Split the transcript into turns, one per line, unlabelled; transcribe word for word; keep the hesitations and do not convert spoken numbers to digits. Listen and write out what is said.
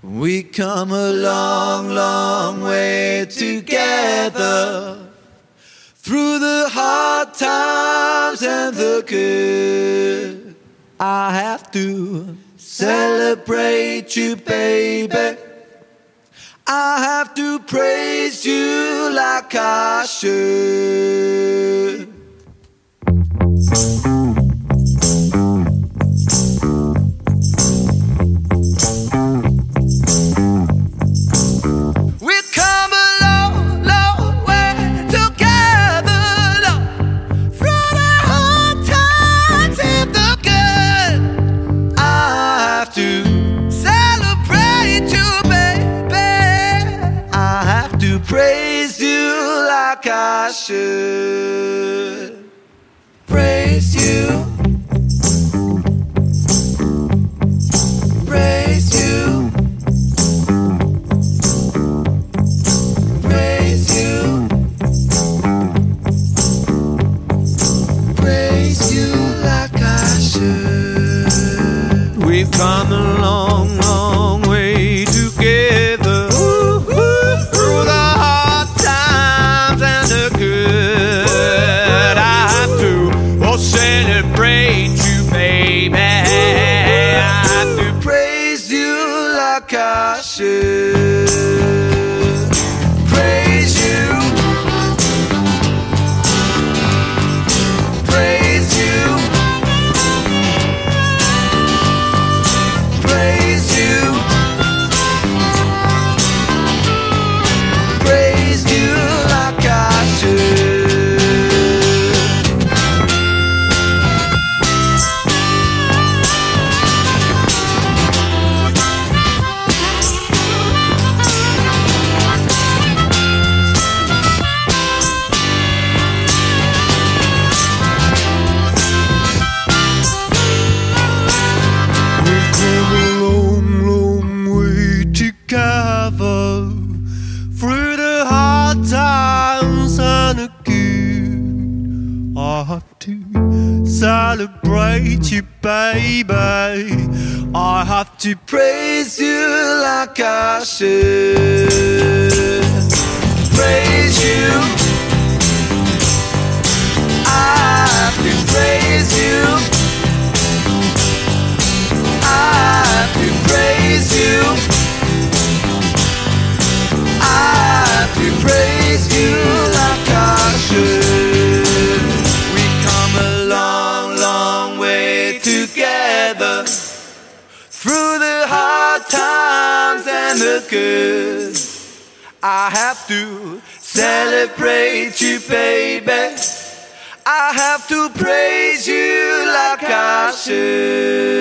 We come a long, long way together, through the hard times and the good. I have to celebrate you, baby. I have to praise you like I should. Praise you like I should. Praise you. Praise you. Praise you. Praise you like I should. We've come a long, long way together. Celebrate you, baby. I have to praise you like I should. Praise you. Praise you. Praise you. Praise you like I should. Through the hard times and the good, I have to celebrate you, baby. I have to praise you like I should. Praise you. I have to praise you. I have to praise you. I have to praise you like I should. We come a long, long way together, through the hard times and the good. I have to celebrate you, baby. I have to praise you like I should.